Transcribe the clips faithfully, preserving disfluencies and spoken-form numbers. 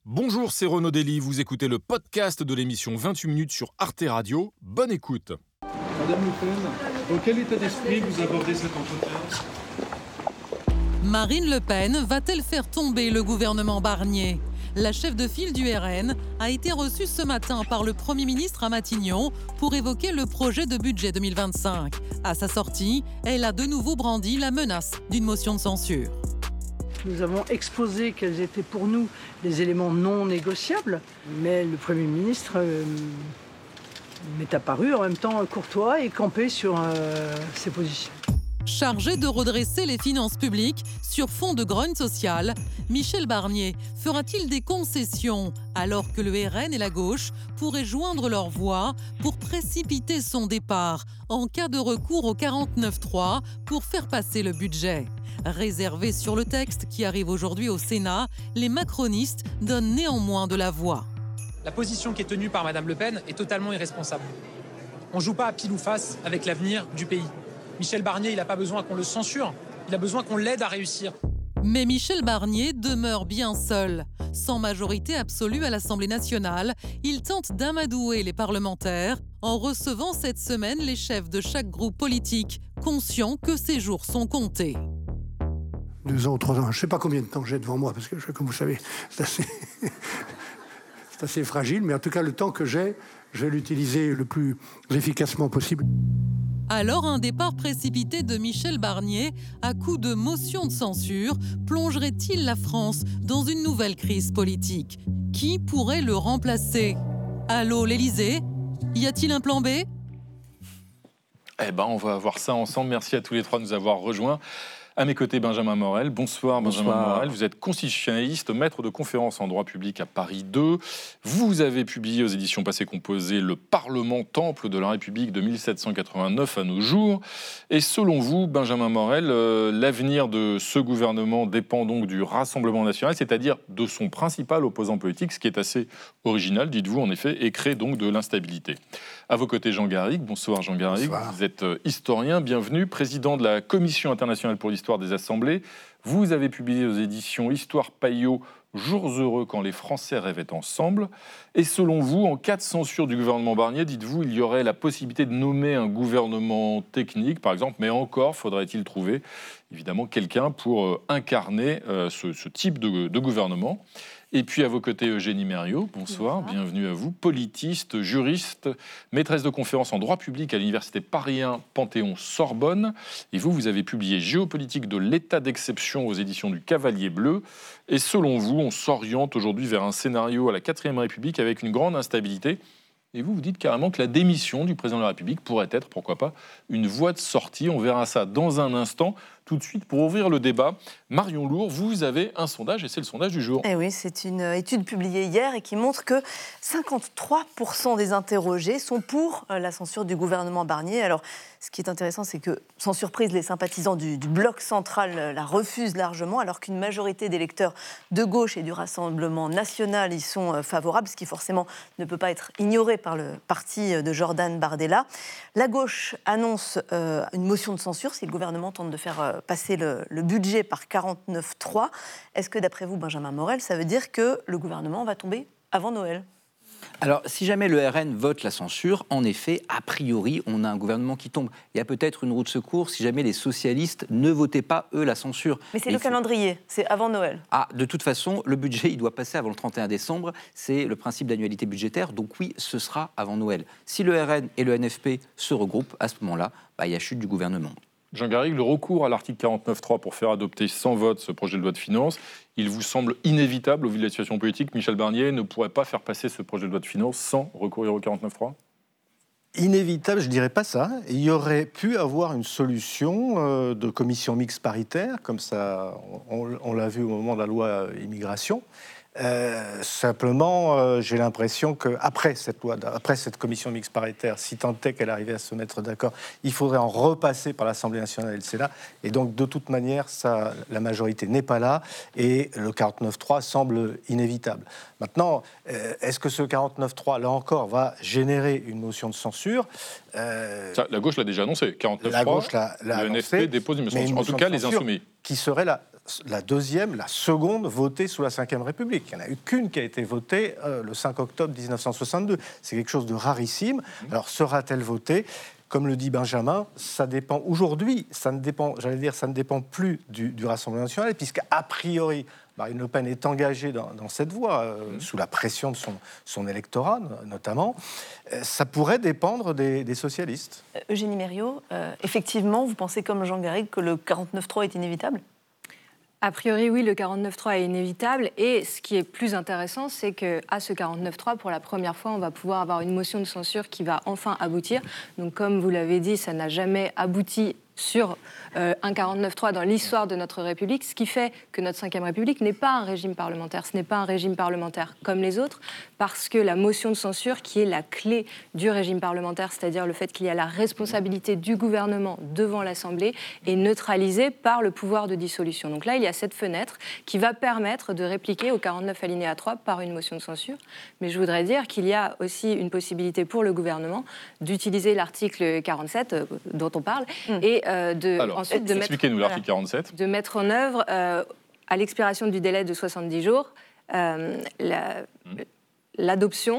Bonjour, c'est Renaud Dely, vous écoutez le podcast de l'émission vingt-huit minutes sur Arte Radio. Bonne écoute. Madame Le Pen, dans quel état d'esprit vous abordez cet entretien ? Marine Le Pen va-t-elle faire tomber le gouvernement Barnier ? La chef de file du R N a été reçue ce matin par le Premier ministre à Matignon pour évoquer le projet de budget deux mille vingt-cinq. À sa sortie, elle a de nouveau brandi la menace d'une motion de censure. Nous avons exposé quels étaient pour nous les éléments non négociables, mais le Premier ministre euh, m'est apparu en même temps courtois et campé sur euh, ses positions. Chargé de redresser les finances publiques sur fond de grogne sociale, Michel Barnier fera-t-il des concessions alors que le R N et la gauche pourraient joindre leurs voix pour précipiter son départ en cas de recours au quarante-neuf trois pour faire passer le budget ? Réservés sur le texte qui arrive aujourd'hui au Sénat, les macronistes donnent néanmoins de la voix. La position qui est tenue par Madame Le Pen est totalement irresponsable. On ne joue pas à pile ou face avec l'avenir du pays. Michel Barnier, il n'a pas besoin qu'on le censure, il a besoin qu'on l'aide à réussir. Mais Michel Barnier demeure bien seul. Sans majorité absolue à l'Assemblée nationale, il tente d'amadouer les parlementaires en recevant cette semaine les chefs de chaque groupe politique, conscients que ces jours sont comptés. Deux ans ou trois ans, je ne sais pas combien de temps j'ai devant moi, parce que, comme vous savez, c'est assez, c'est assez fragile, mais en tout cas, le temps que j'ai, je vais l'utiliser le plus efficacement possible. Alors, un départ précipité de Michel Barnier, à coup de motion de censure, plongerait-il la France dans une nouvelle crise politique ? Qui pourrait le remplacer ? Allô, l'Élysée ? Y a-t-il un plan B ? Eh ben, on va voir ça ensemble. Merci à tous les trois de nous avoir rejoints. À mes côtés, Benjamin Morel. Bonsoir, Benjamin Bonsoir. Morel. Vous êtes constitutionnaliste, maître de conférences en droit public à Paris deux. Vous avez publié aux éditions Passé Composé Le Parlement, temple de la République de mille sept cent quatre-vingt-neuf à nos jours. Et selon vous, Benjamin Morel, euh, l'avenir de ce gouvernement dépend donc du Rassemblement national, c'est-à-dire de son principal opposant politique, ce qui est assez original, dites-vous en effet, et crée donc de l'instabilité. À vos côtés, Jean Garrigue. Bonsoir Jean Garrigue. Bonsoir. Vous êtes historien, bienvenue, président de la Commission internationale pour l'histoire des assemblées. Vous avez publié aux éditions Histoire Payot « Jours heureux quand les Français rêvaient ensemble ». Et selon vous, en cas de censure du gouvernement Barnier, dites-vous, il y aurait la possibilité de nommer un gouvernement technique, par exemple, mais encore faudrait-il trouver, évidemment, quelqu'un pour euh, incarner euh, ce, ce type de, de gouvernement. Et puis à vos côtés, Eugénie Merriot, bonsoir, bonsoir, bienvenue à vous, politiste, juriste, maîtresse de conférences en droit public à l'université Paris un Panthéon-Sorbonne. Et vous, vous avez publié Géopolitique de l'état d'exception aux éditions du Cavalier Bleu. Et selon vous, on s'oriente aujourd'hui vers un scénario à la quatrième République avec une grande instabilité. Et vous, vous dites carrément que la démission du président de la République pourrait être, pourquoi pas, une voie de sortie. On verra ça dans un instant. Tout de suite, pour ouvrir le débat, Marion Lourd, vous avez un sondage, et c'est le sondage du jour. Eh oui, c'est une étude publiée hier et qui montre que cinquante-trois pour cent des interrogés sont pour la censure du gouvernement Barnier. Alors, ce qui est intéressant, c'est que, sans surprise, les sympathisants du, du bloc central la refusent largement, alors qu'une majorité d'électeurs de gauche et du Rassemblement national y sont favorables, ce qui forcément ne peut pas être ignoré par le parti de Jordan Bardella. La gauche annonce euh, une motion de censure si le gouvernement tente de faire euh, passer le, le budget par quarante-neuf trois. Est-ce que, d'après vous, Benjamin Morel, ça veut dire que le gouvernement va tomber avant Noël ? Alors, si jamais le R N vote la censure, en effet, a priori, on a un gouvernement qui tombe. Il y a peut-être une roue de secours si jamais les socialistes ne votaient pas, eux, la censure. Mais c'est Mais le faut... calendrier, c'est avant Noël. Ah, de toute façon, le budget, il doit passer avant le trente et un décembre. C'est le principe d'annualité budgétaire. Donc oui, ce sera avant Noël. Si le R N et le N F P se regroupent, à ce moment-là, bah, il y a chute du gouvernement. Jean Garrigue, le recours à l'article quarante-neuf trois pour faire adopter sans vote ce projet de loi de finances, il vous semble inévitable au vu de la situation politique ? Michel Barnier ne pourrait pas faire passer ce projet de loi de finances sans recourir au quarante-neuf trois ? Inévitable, je ne dirais pas ça. Il y aurait pu avoir une solution euh, de commission mixte paritaire, comme ça, on, on l'a vu au moment de la loi immigration. Euh, simplement, euh, j'ai l'impression qu'après cette loi, après cette commission mixte paritaire, si tant est qu'elle arrivait à se mettre d'accord, il faudrait en repasser par l'Assemblée nationale et le Sénat. Et donc, de toute manière, ça, la majorité n'est pas là et le quarante-neuf trois semble inévitable. Maintenant, euh, est-ce que ce quarante-neuf trois, là encore, va générer une motion de censure ? euh, Ça, la gauche l'a déjà annoncé. quarante-neuf trois, la gauche l'a, l'a le annoncé, N F P dépose une motion de censure. En tout cas, les insoumis. Qui serait la la deuxième, la seconde votée sous la cinquième République. Il n'y en a eu qu'une qui a été votée euh, le cinq octobre dix-neuf cent soixante-deux. C'est quelque chose de rarissime. Alors, sera-t-elle votée ? Comme le dit Benjamin, ça dépend aujourd'hui, ça ne dépend, j'allais dire, ça ne dépend plus du, du Rassemblement national, puisqu'à priori, Marine Le Pen est engagée dans, dans cette voie, euh, mmh. sous la pression de son, son électorat, notamment. Euh, ça pourrait dépendre des, des socialistes. Euh, Eugénie Merriot, euh, effectivement, vous pensez comme Jean Garrigue que le quarante-neuf trois est inévitable ? A priori, oui, le quarante-neuf trois est inévitable. Et ce qui est plus intéressant, c'est qu'à ce quarante-neuf trois, pour la première fois, on va pouvoir avoir une motion de censure qui va enfin aboutir. Donc, comme vous l'avez dit, ça n'a jamais abouti sur euh, un quarante-neuf trois dans l'histoire de notre République, ce qui fait que notre cinquième République n'est pas un régime parlementaire. Ce n'est pas un régime parlementaire comme les autres, parce que la motion de censure, qui est la clé du régime parlementaire, c'est-à-dire le fait qu'il y a la responsabilité du gouvernement devant l'Assemblée, est neutralisée par le pouvoir de dissolution. Donc là, il y a cette fenêtre qui va permettre de répliquer au quarante-neuf alinéa trois par une motion de censure. Mais je voudrais dire qu'il y a aussi une possibilité pour le gouvernement d'utiliser l'article quarante-sept euh, dont on parle mmh. et Euh, de, Alors, ensuite de expliquez-nous mettre, l'article quarante-sept. De mettre en œuvre, euh, à l'expiration du délai de soixante-dix jours, euh, la, mmh. l'adoption,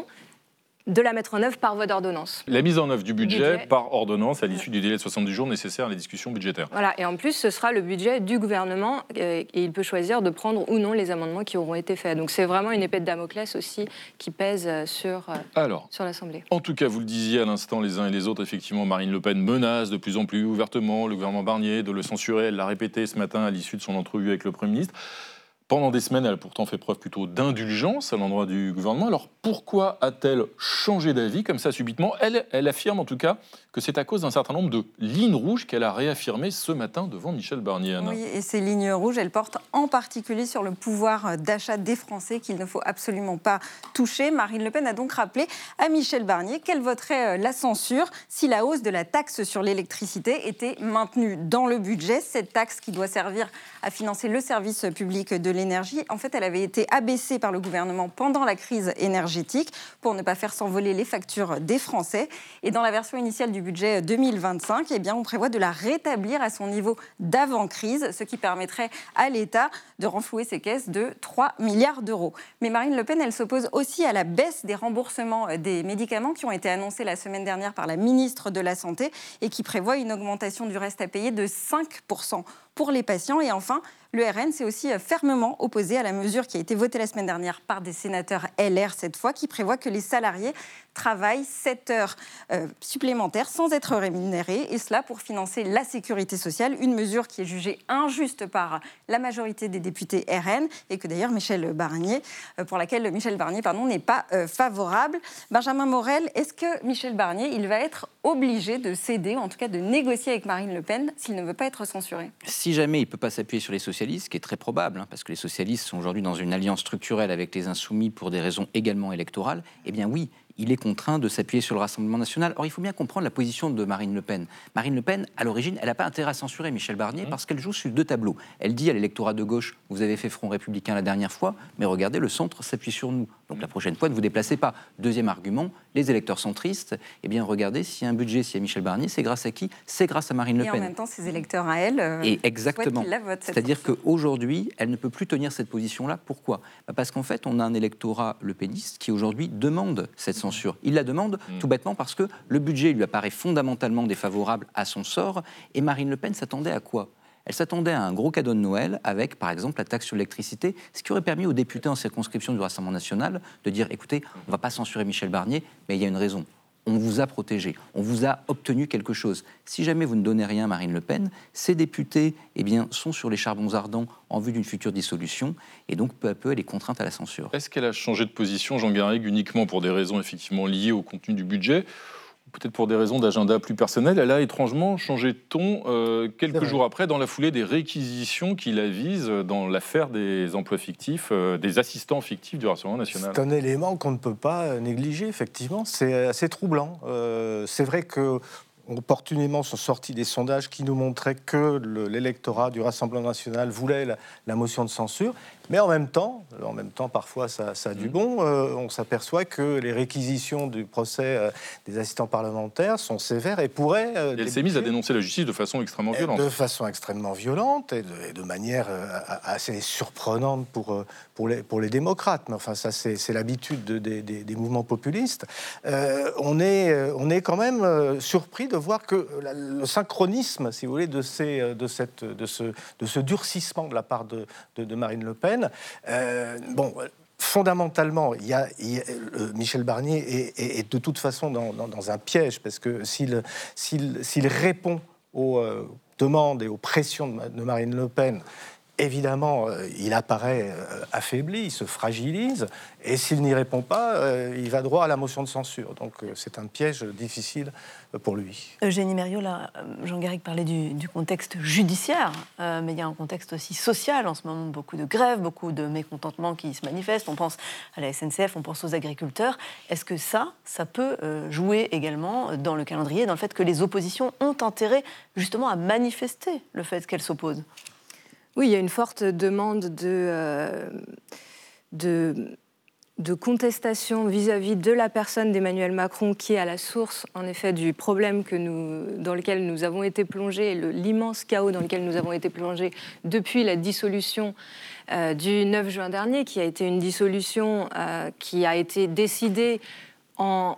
de la mettre en œuvre par voie d'ordonnance. La mise en œuvre du budget, budget. par ordonnance à l'issue du délai de soixante-dix jours nécessaire à la discussion budgétaire. Voilà, et en plus, ce sera le budget du gouvernement euh, et il peut choisir de prendre ou non les amendements qui auront été faits. Donc c'est vraiment une épée de Damoclès aussi qui pèse sur, euh, Alors, sur l'Assemblée. En tout cas, vous le disiez à l'instant, les uns et les autres, effectivement, Marine Le Pen menace de plus en plus ouvertement le gouvernement Barnier de le censurer. Elle l'a répété ce matin à l'issue de son entrevue avec le Premier ministre. Pendant des semaines, elle a pourtant fait preuve plutôt d'indulgence à l'endroit du gouvernement. Alors pourquoi a-t-elle changé d'avis comme ça subitement ? Elle, elle affirme en tout cas que c'est à cause d'un certain nombre de lignes rouges qu'elle a réaffirmées ce matin devant Michel Barnier. Anna. Oui, et ces lignes rouges, elles portent en particulier sur le pouvoir d'achat des Français qu'il ne faut absolument pas toucher. Marine Le Pen a donc rappelé à Michel Barnier qu'elle voterait la censure si la hausse de la taxe sur l'électricité était maintenue dans le budget. Cette taxe qui doit servir à financer le service public de l'énergie, en fait, elle avait été abaissée par le gouvernement pendant la crise énergétique pour ne pas faire s'envoler les factures des Français. Et dans la version initiale du budget deux mille vingt-cinq, eh bien, on prévoit de la rétablir à son niveau d'avant-crise, ce qui permettrait à l'État de renflouer ses caisses de trois milliards d'euros. Mais Marine Le Pen, elle s'oppose aussi à la baisse des remboursements des médicaments qui ont été annoncés la semaine dernière par la ministre de la Santé et qui prévoit une augmentation du reste à payer de cinq pour cent pour les patients. Et enfin, le R N s'est aussi fermement opposé à la mesure qui a été votée la semaine dernière par des sénateurs L R cette fois, qui prévoit que les salariés travaillent sept heures euh, supplémentaires sans être rémunérés, et cela pour financer la sécurité sociale, une mesure qui est jugée injuste par la majorité des députés R N et que d'ailleurs Michel Barnier, euh, pour laquelle Michel Barnier pardon, n'est pas euh, favorable. Benjamin Morel, est-ce que Michel Barnier il va être obligé de céder, ou en tout cas de négocier avec Marine Le Pen s'il ne veut pas être censuré ? Si jamais il ne peut pas s'appuyer sur les socialistes, ce qui est très probable, hein, parce que les socialistes sont aujourd'hui dans une alliance structurelle avec les Insoumis pour des raisons également électorales, eh bien oui, il est contraint de s'appuyer sur le Rassemblement national. Or, il faut bien comprendre la position de Marine Le Pen. Marine Le Pen, à l'origine, elle n'a pas intérêt à censurer Michel Barnier parce qu'elle joue sur deux tableaux. Elle dit à l'électorat de gauche, vous avez fait Front républicain la dernière fois, mais regardez, le centre s'appuie sur nous. Donc la prochaine fois, ne vous déplacez pas. Deuxième argument, les électeurs centristes, eh bien regardez, s'il y a un budget, s'il y a Michel Barnier, c'est grâce à qui ? C'est grâce à Marine Le Pen. Et en même temps, ces électeurs à elle, euh, Et exactement. souhaitent qu'ils la votent. C'est-à-dire qu'aujourd'hui, elle ne peut plus tenir cette position-là. Pourquoi ? Bah parce qu'en fait, on a un électorat le péniste qui aujourd'hui demande cette censure. Il la demande Mmh. tout bêtement parce que le budget lui apparaît fondamentalement défavorable à son sort. Et Marine Le Pen s'attendait à quoi ? Elle s'attendait à un gros cadeau de Noël avec, par exemple, la taxe sur l'électricité, ce qui aurait permis aux députés en circonscription du Rassemblement national de dire, écoutez, on ne va pas censurer Michel Barnier, mais il y a une raison. On vous a protégé, on vous a obtenu quelque chose. Si jamais vous ne donnez rien à Marine Le Pen, ces députés eh bien, sont sur les charbons ardents en vue d'une future dissolution, et donc peu à peu, elle est contrainte à la censure. Est-ce qu'elle a changé de position, Jean Garrigue, uniquement pour des raisons effectivement liées au contenu du budget ? Peut-être pour des raisons d'agenda plus personnel, elle a étrangement changé de ton euh, quelques jours après, dans la foulée des réquisitions qui la visent dans l'affaire des emplois fictifs, euh, des assistants fictifs du Rassemblement national. C'est un élément qu'on ne peut pas négliger, effectivement. C'est assez troublant. Euh, c'est vrai que opportunément sont sortis des sondages qui nous montraient que le, l'électorat du Rassemblement national voulait la, la motion de censure. Mais en même temps, en même temps parfois ça, ça a du bon, euh, on s'aperçoit que les réquisitions du procès euh, des assistants parlementaires sont sévères et pourraient... Euh, et elle s'est mise à dénoncer la justice de façon extrêmement violente. De façon extrêmement violente et de, et de manière euh, assez surprenante pour, pour, les, pour les démocrates. Mais enfin, ça, c'est, c'est l'habitude de, de, de, des mouvements populistes. Euh, on, est, on est quand même euh, surpris de voir que la, le synchronisme, si vous voulez, de, ces, de, cette, de, ce, de ce durcissement de la part de, de, de Marine Le Pen, euh, bon... Fondamentalement, il y a, il y a, euh, Michel Barnier est, est, est de toute façon dans, dans, dans un piège, parce que s'il, s'il, s'il répond aux euh, demandes et aux pressions de, de Marine Le Pen, évidemment, euh, il apparaît euh, affaibli, il se fragilise, et s'il n'y répond pas, euh, il va droit à la motion de censure. Donc euh, c'est un piège difficile pour lui. Eugénie Merriot, là, Jean Garrigue parlait du, du contexte judiciaire, euh, mais il y a un contexte aussi social en ce moment, beaucoup de grèves, beaucoup de mécontentements qui se manifestent. On pense à la S N C F, on pense aux agriculteurs. Est-ce que ça, ça peut euh, jouer également dans le calendrier, dans le fait que les oppositions ont intérêt justement à manifester le fait qu'elles s'opposent ? Oui, il y a une forte demande de, euh, de, de contestation vis-à-vis de la personne d'Emmanuel Macron, qui est à la source, en effet, du problème que nous, dans lequel nous avons été plongés, le, l'immense chaos dans lequel nous avons été plongés depuis la dissolution euh, du neuf juin dernier, qui a été une dissolution euh, qui a été décidée en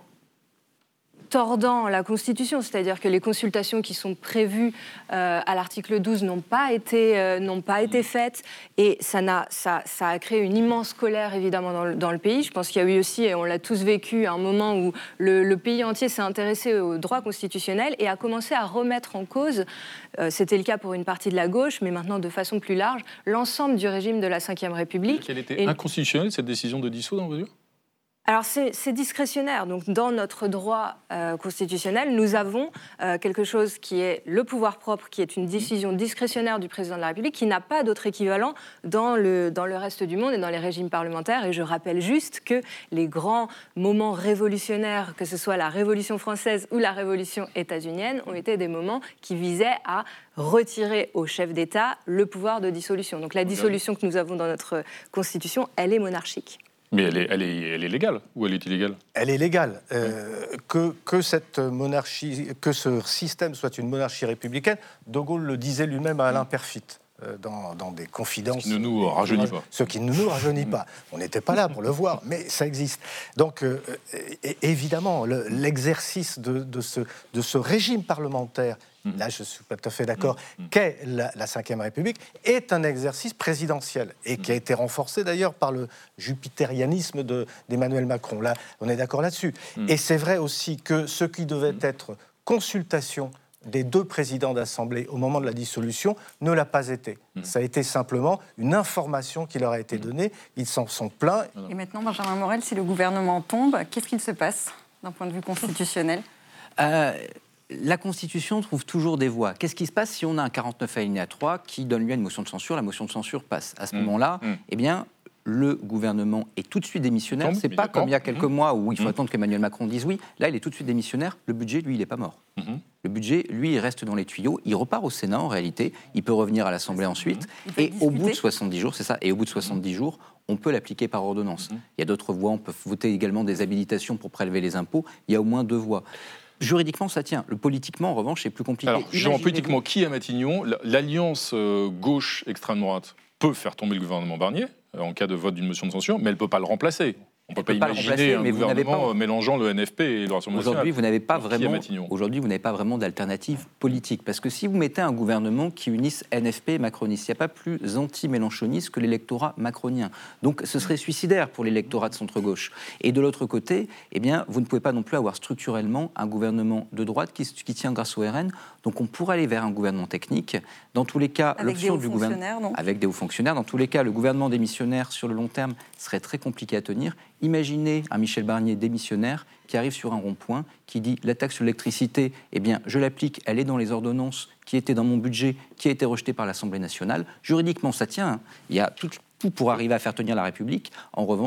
tordant la Constitution, c'est-à-dire que les consultations qui sont prévues euh, à l'article douze n'ont pas été, euh, n'ont pas été faites, et ça, n'a, ça, ça a créé une immense colère, évidemment, dans le, dans le pays. Je pense qu'il y a eu aussi, et on l'a tous vécu, un moment où le, le pays entier s'est intéressé au droit constitutionnel et a commencé à remettre en cause, euh, c'était le cas pour une partie de la gauche, mais maintenant de façon plus large, l'ensemble du régime de la cinquième République. Elle était et... inconstitutionnelle, cette décision de dissoudre, dans vos yeux ? Alors c'est, c'est discrétionnaire, donc dans notre droit euh, constitutionnel, nous avons euh, quelque chose qui est le pouvoir propre, qui est une décision discrétionnaire du président de la République, qui n'a pas d'autre équivalent dans le, dans le reste du monde et dans les régimes parlementaires. Et je rappelle juste que les grands moments révolutionnaires, que ce soit la Révolution française ou la Révolution états-unienne, ont été des moments qui visaient à retirer au chef d'État le pouvoir de dissolution. Donc la dissolution que nous avons dans notre Constitution, elle est monarchique. Mais elle est, elle, est, elle est légale ou elle est illégale ? Elle est légale. Euh, oui. que, que cette monarchie, que ce système soit une monarchie républicaine, De Gaulle le disait lui-même à Alain Perfit. Dans, dans des confidences... Ce qui ne nous rajeunit pas. Ce qui ne nous rajeunit pas. On n'était pas là pour le voir, mais ça existe. Donc, euh, évidemment, le, l'exercice de, de, ce, de ce régime parlementaire, mmh. là je suis pas tout à fait d'accord, mmh. qu'est la, la cinquième République, est un exercice présidentiel, et mmh. qui a été renforcé d'ailleurs par le jupitérianisme de, d'Emmanuel Macron. Là, on est d'accord là-dessus. Mmh. Et c'est vrai aussi que ce qui devait mmh. être consultation des deux présidents d'Assemblée au moment de la dissolution ne l'a pas été. Mmh. Ça a été simplement une information qui leur a été donnée. Ils s'en sont plaints. Et maintenant, Benjamin Morel, si le gouvernement tombe, qu'est-ce qu'il se passe d'un point de vue constitutionnel ? euh, La Constitution trouve toujours des voies. Qu'est-ce qui se passe si on a un quarante-neuf alinéa trois qui donne lieu à une motion de censure ? La motion de censure passe. À ce mmh. moment-là, mmh. eh bien... le gouvernement est tout de suite démissionnaire. C'est pas comme il y a quelques mmh. mois où il faut mmh. attendre qu'Emmanuel Macron dise oui. Là, il est tout de suite démissionnaire. Le budget, lui, il n'est pas mort. Mmh. Le budget, lui, il reste dans les tuyaux. Il repart au Sénat, en réalité. Il peut revenir à l'Assemblée ensuite. Et au bout de soixante-dix jours, c'est ça, et au bout de soixante-dix jours, on peut l'appliquer par ordonnance. Mmh. Il y a d'autres voies. On peut voter également des habilitations pour prélever les impôts. Il y a au moins deux voies. Juridiquement, ça tient. Le politiquement, en revanche, c'est plus compliqué. Alors, Jean, politiquement, qui à Matignon, l'alliance euh, gauche-extrême droite peut faire tomber le gouvernement Barnier en cas de vote d'une motion de censure, mais elle ne peut pas le remplacer. On ne peut pas imaginer un gouvernement pas... mélangeant le N F P et le Rassemblement national. Aujourd'hui, vous n'avez pas vraiment. Aujourd'hui, vous n'avez pas vraiment d'alternative politique, parce que si vous mettez un gouvernement qui unisse N F P et macroniste, il n'y a pas plus anti-mélenchoniste que l'électorat macronien. Donc, ce serait suicidaire pour l'électorat de centre-gauche. Et de l'autre côté, eh bien, vous ne pouvez pas non plus avoir structurellement un gouvernement de droite qui, qui tient grâce au R N. Donc, on pourrait aller vers un gouvernement technique. Dans tous les cas, avec l'option des du gouvernement avec des hauts fonctionnaires. Dans tous les cas, le gouvernement démissionnaire sur le long terme serait très compliqué à tenir. Imaginez un Michel Barnier démissionnaire qui arrive sur un rond-point, qui dit la taxe sur l'électricité, eh bien, je l'applique, elle est dans les ordonnances qui étaient dans mon budget, qui a été rejetée par l'Assemblée nationale. Juridiquement, ça tient. Hein. Il y a tout, tout pour arriver à faire tenir la République. En revanche,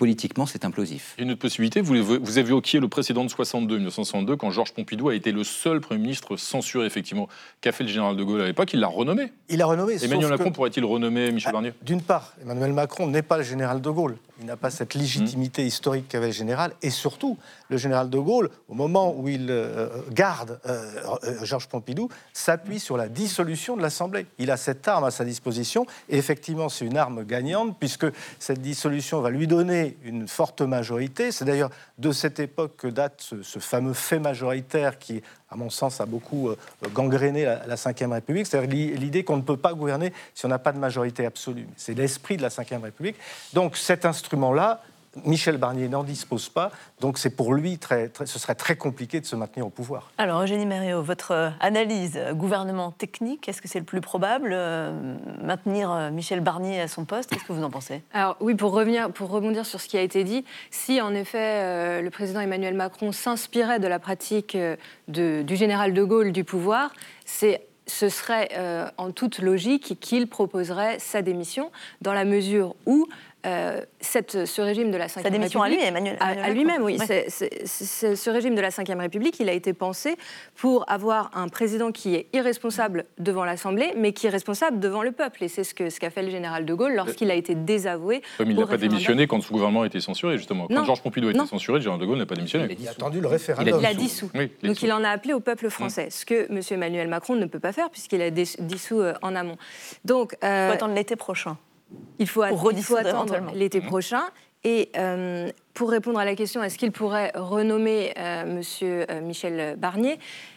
politiquement, c'est implosif. Une autre possibilité, vous, vous évoquiez le précédent de soixante-deux, mille neuf cent soixante-deux, quand Georges Pompidou a été le seul Premier ministre censuré, effectivement, qu'a fait le général de Gaulle à l'époque. Il l'a renommé. Il a renommé. Emmanuel Macron que... pourrait-il renommer Michel ah, Barnier? D'une part, Emmanuel Macron n'est pas le général de Gaulle. Il n'a pas cette légitimité mmh. historique qu'avait le général. Et surtout, le général de Gaulle, au moment où il euh, garde euh, euh, Georges Pompidou, s'appuie sur la dissolution de l'Assemblée. Il a cette arme à sa disposition. Et effectivement, c'est une arme gagnante, puisque cette dissolution va lui donner une forte majorité. C'est d'ailleurs de cette époque que date ce, ce fameux fait majoritaire qui, à mon sens, a beaucoup euh, gangréné la, la cinquième République. C'est-à-dire l'idée qu'on ne peut pas gouverner si on n'a pas de majorité absolue. C'est l'esprit de la cinquième République. Donc cet instrument-là, Michel Barnier n'en dispose pas, donc c'est pour lui, très, très, ce serait très compliqué de se maintenir au pouvoir. Alors Eugénie Merriot, votre analyse, gouvernement technique, est-ce que c'est le plus probable, euh, maintenir Michel Barnier à son poste? Qu'est-ce que vous en pensez? Alors oui, pour, revenir, pour rebondir sur ce qui a été dit, si en effet euh, le président Emmanuel Macron s'inspirait de la pratique euh, de, du général de Gaulle du pouvoir, c'est... ce serait euh, en toute logique qu'il proposerait sa démission, dans la mesure où euh, cette, ce régime de la cinquième République... Sa démission à lui, Emmanuel, Emmanuel à, à lui-même, oui. Ouais. C'est, c'est, c'est, ce régime de la cinquième République, il a été pensé pour avoir un président qui est irresponsable devant l'Assemblée, mais qui est responsable devant le peuple. Et c'est ce, que, ce qu'a fait le général de Gaulle lorsqu'il a été désavoué. Comme il n'a pas démissionné quand son gouvernement a été censuré, justement. Quand non. Georges Pompidou a été non. censuré, le général de Gaulle n'a pas démissionné. Il a attendu le référendum. Il a dissous. Oui, il a Donc il en a appelé au peuple français, mmh. ce que M. Emmanuel Macron ne peut pas faire puisqu'il a dissous euh, en amont. Donc, euh, il faut attendre l'été prochain. Il faut, att- il faut attendre l'été mmh. prochain. Et euh, pour répondre à la question, est-ce qu'il pourrait renommer euh, M. Euh, Michel Barnier,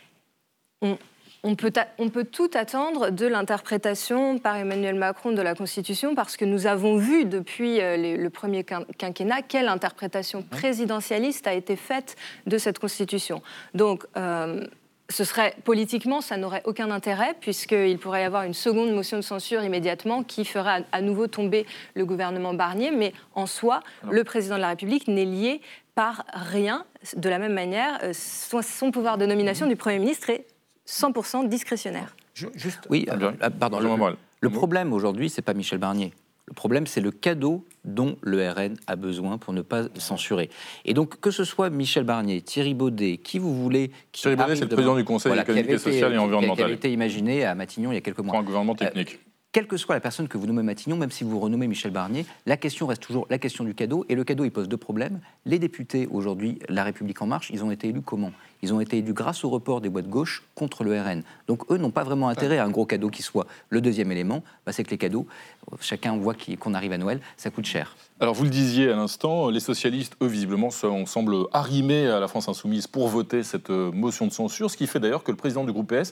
on, on, peut ta- on peut tout attendre de l'interprétation par Emmanuel Macron de la Constitution, parce que nous avons vu depuis euh, les, le premier quin- quinquennat quelle interprétation présidentialiste a été faite de cette Constitution. Donc, euh, ce serait, politiquement, ça n'aurait aucun intérêt, puisqu'il pourrait y avoir une seconde motion de censure immédiatement qui ferait à, à nouveau tomber le gouvernement Barnier. Mais en soi, Alors. le président de la République n'est lié par rien. De la même manière, son, son pouvoir de nomination du Premier ministre est cent pour cent discrétionnaire. Juste, oui, alors, pardon. Le, le problème aujourd'hui, c'est pas Michel Barnier. Le problème, c'est le cadeau dont le R N a besoin pour ne pas censurer. Et donc, que ce soit Michel Barnier, Thierry Baudet, qui vous voulez... Qui Thierry Baudet, c'est le président du Conseil voilà, économique et social et environnemental. Qui avait été imaginé à Matignon il y a quelques mois. Pour un gouvernement technique. Euh, quelle que soit la personne que vous nommez Matignon, même si vous renommez Michel Barnier, la question reste toujours la question du cadeau. Et le cadeau, il pose deux problèmes. Les députés, aujourd'hui, La République En Marche, ils ont été élus comment ? Ils ont été élus grâce au report des voix de gauche contre le R N. Donc eux n'ont pas vraiment intérêt à un gros cadeau qui soit. Le deuxième élément, bah, c'est que les cadeaux, chacun voit qu'on arrive à Noël, ça coûte cher. Alors vous le disiez à l'instant, les socialistes, eux, visiblement, on semble arrimés à la France Insoumise pour voter cette motion de censure, ce qui fait d'ailleurs que le président du groupe P S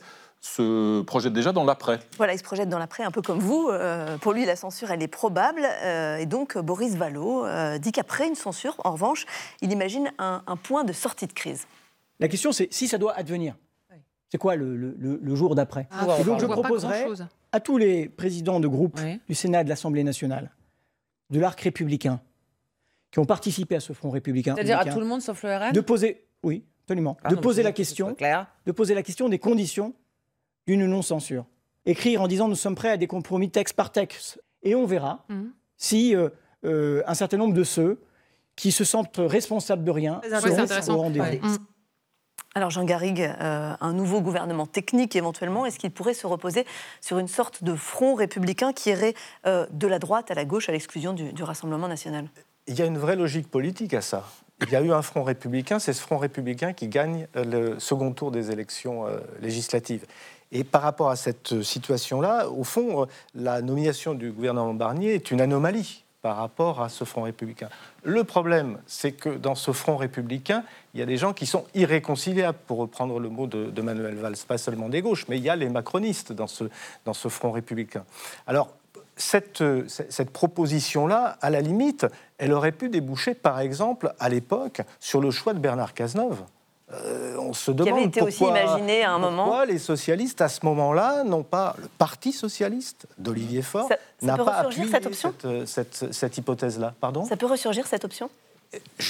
se projette déjà dans l'après. Voilà, il se projette dans l'après, un peu comme vous. Euh, pour lui, la censure, elle est probable. Euh, et donc, Boris Vallaud euh, dit qu'après une censure, en revanche, il imagine un, un point de sortie de crise. La question, c'est si ça doit advenir. Oui. C'est quoi le, le, le jour d'après? ah, Et donc, je proposerais à tous les présidents de groupe oui. du Sénat et de l'Assemblée nationale, de l'arc républicain, qui ont participé à ce front républicain. C'est-à-dire à tout le monde sauf le R N? De poser, oui, absolument. Ah, de, non, poser la question, de poser la question des conditions d'une non-censure. Écrire en disant nous sommes prêts à des compromis texte par texte. Et on verra mmh. si euh, euh, un certain nombre de ceux qui se sentent responsables de rien seront au rendez-vous. Ouais. Mmh. Alors Jean Garrigue, euh, un nouveau gouvernement technique éventuellement, est-ce qu'il pourrait se reposer sur une sorte de front républicain qui irait euh, de la droite à la gauche à l'exclusion du, du Rassemblement national? Il y a une vraie logique politique à ça. Il y a eu un front républicain, c'est ce front républicain qui gagne le second tour des élections euh, législatives. Et par rapport à cette situation-là, au fond, la nomination du gouvernement Barnier est une anomalie par rapport à ce front républicain. Le problème, c'est que dans ce front républicain, il y a des gens qui sont irréconciliables, pour reprendre le mot de, de Manuel Valls, pas seulement des gauches, mais il y a les macronistes dans ce, dans ce front républicain. Alors, cette, cette proposition-là, à la limite, elle aurait pu déboucher, par exemple, à l'époque, sur le choix de Bernard Cazeneuve. Euh, on se demande qui avait été pourquoi, aussi imaginé à un moment. Pourquoi les socialistes, à ce moment-là, n'ont pas... Le Parti socialiste d'Olivier Faure ça, ça n'a pas appuyé cette, option cette, cette, cette hypothèse-là. Pardon ? Ça peut ressurgir, cette option ? Je...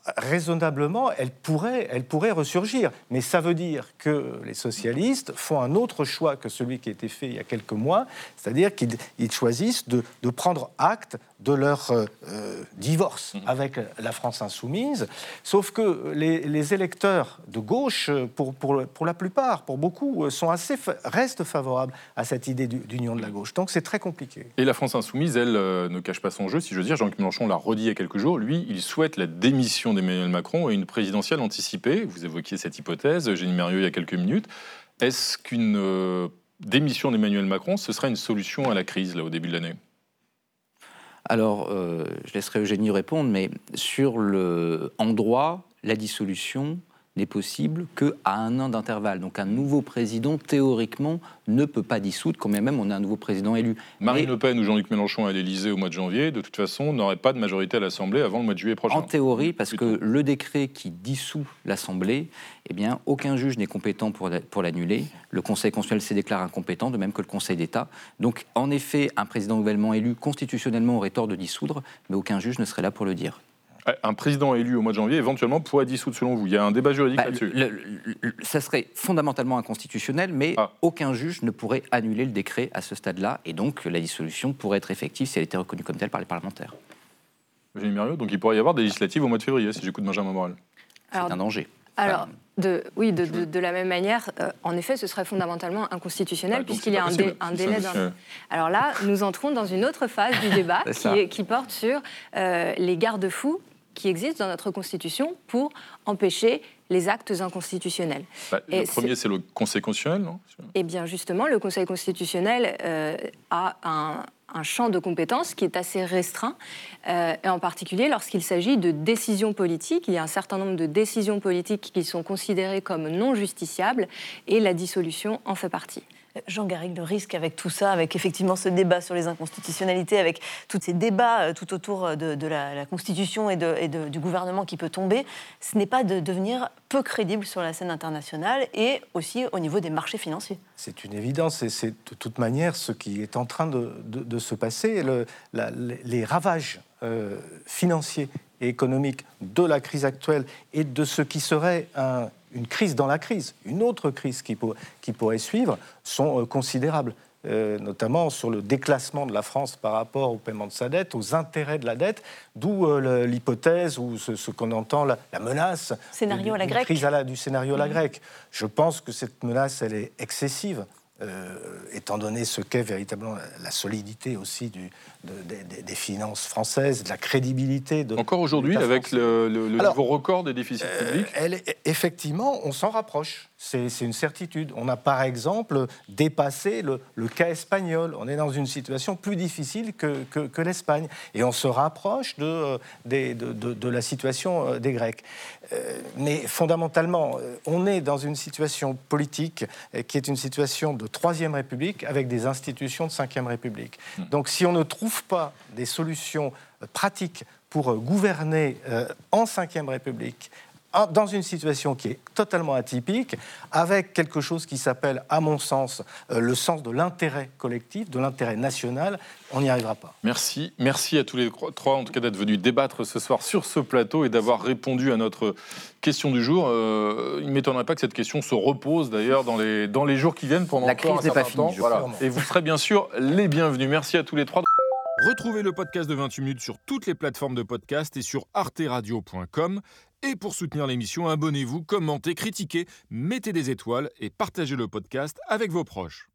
raisonnablement, elle pourrait, elle pourrait ressurgir. Mais ça veut dire que les socialistes font un autre choix que celui qui a été fait il y a quelques mois, c'est-à-dire qu'ils ils choisissent de, de prendre acte de leur euh, divorce avec la France insoumise. Sauf que les, les électeurs de gauche, pour, pour, pour la plupart, pour beaucoup, sont assez fa- restent favorables à cette idée d'union de la gauche. Donc c'est très compliqué. Et la France insoumise, elle, euh, ne cache pas son jeu, si je veux dire. Jean-Luc Mélenchon l'a redit il y a quelques jours. Lui, il souhaite la démission d'Emmanuel Macron et une présidentielle anticipée. Vous évoquiez cette hypothèse, Eugénie Mérieux, il y a quelques minutes. Est-ce qu'une euh, démission d'Emmanuel Macron, ce serait une solution à la crise, là, au début de l'année ? Alors, euh, je laisserai Eugénie répondre, mais sur le, en droit, la dissolution n'est possible qu'à un an d'intervalle. Donc un nouveau président, théoriquement, ne peut pas dissoudre, quand même on a un nouveau président élu. Marine Mais, Le Pen ou Jean-Luc Mélenchon à l'Élysée au mois de janvier, de toute façon, n'auraient pas de majorité à l'Assemblée avant le mois de juillet prochain. En théorie, parce Plutôt. que le décret qui dissout l'Assemblée, eh bien, aucun juge n'est compétent pour, pour l'annuler. Le Conseil constitutionnel s'est déclaré incompétent, de même que le Conseil d'État. Donc, en effet, un président nouvellement élu, constitutionnellement, aurait tort de dissoudre, mais aucun juge ne serait là pour le dire. Un président élu au mois de janvier, éventuellement, pourrait dissoudre selon vous. Il y a un débat juridique bah, là-dessus. Le, le, le, ça serait fondamentalement inconstitutionnel, mais ah. aucun juge ne pourrait annuler le décret à ce stade-là, et donc la dissolution pourrait être effective si elle était reconnue comme telle par les parlementaires. Eugénie Mérieux, donc il pourrait y avoir des législatives au mois de février, si j'écoute Benjamin Morel. C'est un danger. Alors, de, oui, de, de, de la même manière, euh, en effet, ce serait fondamentalement inconstitutionnel bah, puisqu'il y a un, dé, un délai d'un an. Alors là, nous entrons dans une autre phase du débat qui, est, qui porte sur euh, les garde-fous qui existent dans notre Constitution pour empêcher les actes inconstitutionnels. Bah, le Et premier, c'est... c'est le Conseil constitutionnel, non ? Eh bien, justement, le Conseil constitutionnel euh, a un, un champ de compétences qui est assez restreint, euh, et en particulier lorsqu'il s'agit de décisions politiques. Il y a un certain nombre de décisions politiques qui sont considérées comme non justiciables, et la dissolution en fait partie. Jean Garrigue, le risque avec tout ça, avec effectivement ce débat sur les inconstitutionnalités, avec tous ces débats euh, tout autour de, de la, la Constitution et, de, et de, du gouvernement qui peut tomber, ce n'est pas de devenir peu crédible sur la scène internationale et aussi au niveau des marchés financiers. C'est une évidence et c'est de toute manière ce qui est en train de, de, de se passer. Le, la, les ravages euh, financiers et économiques de la crise actuelle et de ce qui serait un... une crise dans la crise, une autre crise qui, pour, qui pourrait suivre, sont euh, considérables, euh, notamment sur le déclassement de la France par rapport au paiement de sa dette, aux intérêts de la dette, d'où euh, l'hypothèse ou ce, ce qu'on entend, la, la menace scénario du, à la grecque. Crise à la, du scénario à la grecque. Je pense que cette menace, elle est excessive. Euh, étant donné ce qu'est véritablement la solidité aussi du, de, de, de, des finances françaises, de la crédibilité de... Encore aujourd'hui, avec le, le, le Alors, niveau record des déficits euh, publics elle, effectivement, on s'en rapproche. C'est, c'est une certitude. On a par exemple dépassé le, le cas espagnol. On est dans une situation plus difficile que, que, que l'Espagne. Et on se rapproche de, de, de, de, de la situation des Grecs. Euh, mais fondamentalement, on est dans une situation politique qui est une situation de Troisième République avec des institutions de Cinquième République. Mmh. Donc si on ne trouve pas des solutions pratiques pour gouverner euh, en Cinquième République, dans une situation qui est totalement atypique, avec quelque chose qui s'appelle, à mon sens, euh, le sens de l'intérêt collectif, de l'intérêt national, on n'y arrivera pas. Merci. Merci à tous les trois, en tout cas, d'être venus débattre ce soir sur ce plateau et d'avoir répondu à notre question du jour. Euh, il ne m'étonnerait pas que cette question se repose, d'ailleurs, dans les, dans les jours qui viennent pendant La encore crise un certain n'est pas temps. finie, Voilà. Et vous serez bien sûr les bienvenus. Merci à tous les trois. Retrouvez le podcast de vingt-huit minutes sur toutes les plateformes de podcast et sur arte radio point com. Et pour soutenir l'émission, abonnez-vous, commentez, critiquez, mettez des étoiles et partagez le podcast avec vos proches.